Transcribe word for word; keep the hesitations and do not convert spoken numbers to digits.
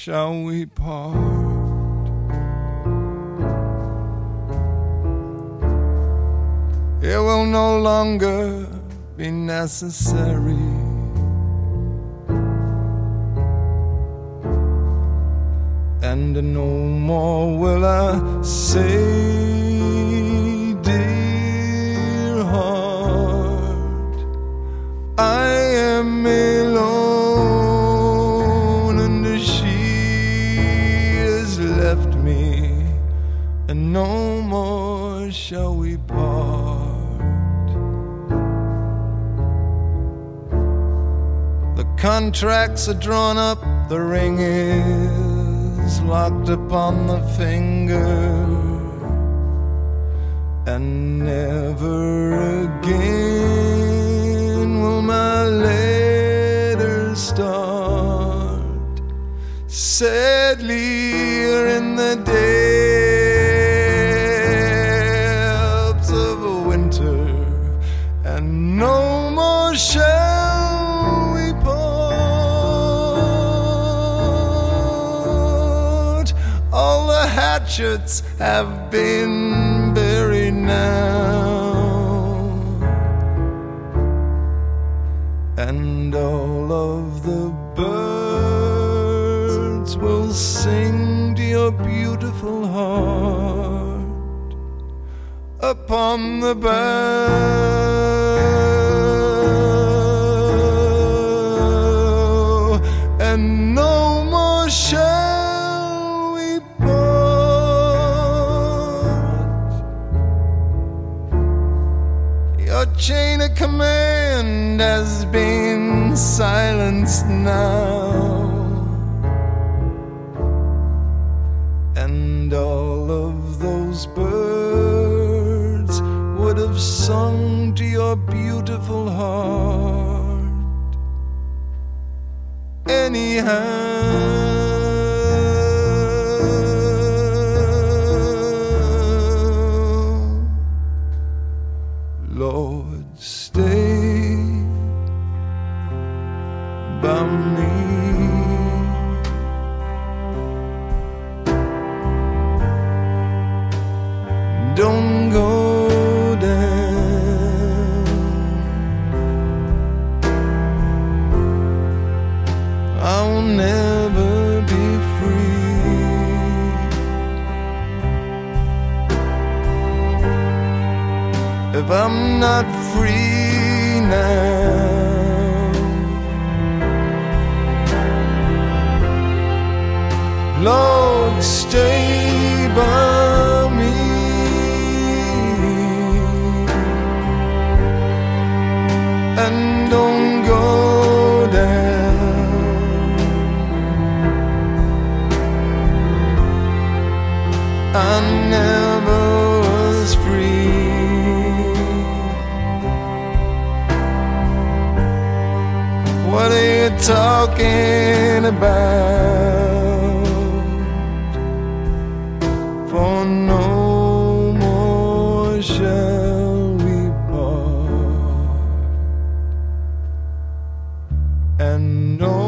shall we part. It will no longer be necessary and no more will I say, dear heart, I am alone and she has left me, and no more shall we part. The contracts are drawn up, the ring is locked upon the finger, and never again will my letters start. Sadly, you're in the depths of winter, and no more shall we part. All the hatchets have been buried now, and all of the birds will sing to your beautiful heart upon the bough, and no more shall we part. Your chain of command has been silenced now, and all of those birds would have sung to your beautiful heart anyhow. Lord, stay by me. Don't go down. I'll never be free if I'm not free now. Lord, stay by me. And don't go down. I never was free. What are you talking about? For no more shall we part, and no